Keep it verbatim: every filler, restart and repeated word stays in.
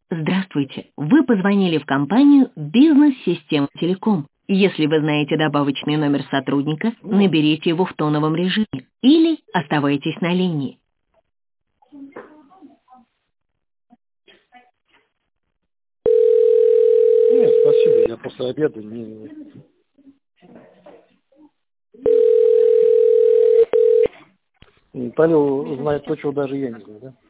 Здравствуйте. Вы позвонили в компанию «Бизнес-система Телеком». Если вы знаете добавочный номер сотрудника, наберите его в тоновом режиме или оставайтесь на линии. Нет, спасибо, я после обеда не... Павел знает то, чего даже я не знаю, да?